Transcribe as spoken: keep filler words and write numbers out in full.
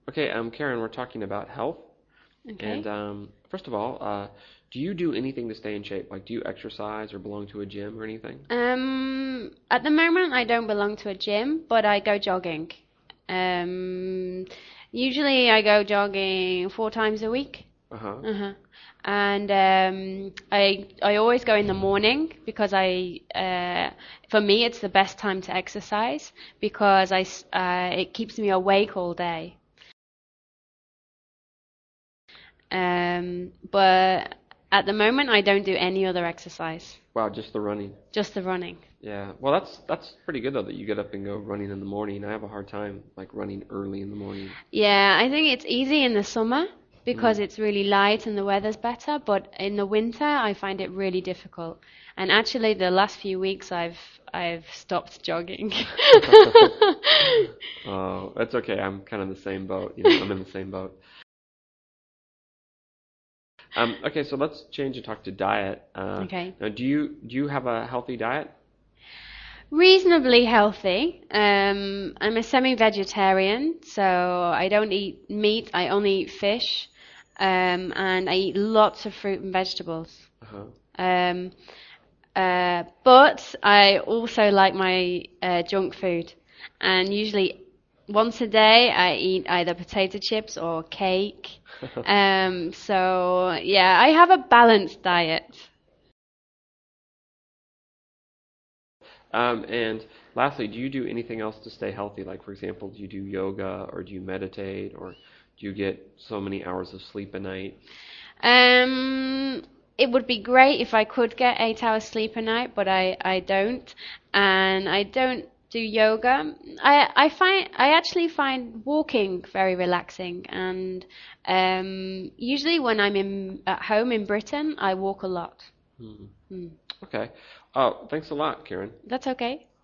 Okay, um, Karen, we're talking about health. And Okay. um, first of all, uh, do you do anything to stay in shape? Like, do you exercise or belong to a gym or anything? Um, at the moment, I don't belong to a gym, but I go jogging. Um, Usually I go jogging four times a week. Uh-huh. Uh-huh. And um, I I always go in the morning because I uh, for me it's the best time to exercise because I s- uh, it keeps me awake all day. Um, but at the moment I don't do any other exercise, Wow, just the running. just the running. Yeah. Well, that's that's pretty good though that you get up and go running in the morning. I have a hard time like running early in the morning. Yeah, I think it's easy in the summer because Mm. it's really light and the weather's better, but in the winter I find it really difficult. And actually the last few weeks I've I've stopped jogging. Oh, that's okay. I'm kind of the same boat. You know, I'm in the same boat. Um, okay, so let's change and talk to diet. Uh, Okay. now, do you do you have a healthy diet? Reasonably healthy. Um, I'm a semi-vegetarian, so I don't eat meat, I only eat fish. Um, and I eat lots of fruit and vegetables. Uh-huh. Um, Uh, but I also like my uh, junk food, and usually once a day I eat either potato chips or cake. Um, so yeah, I have a balanced diet. Um, and lastly, do you do anything else to stay healthy? Like, for example, do you do yoga or do you meditate or do you get so many hours of sleep a night? Um, it would be great if I could get eight hours sleep a night, but I, I don't, and I don't do yoga. I I find I actually find walking very relaxing, and um, usually when I'm in at home in Britain, I walk a lot. Hmm. Hmm. Okay. Oh, thanks a lot, Karen. That's okay.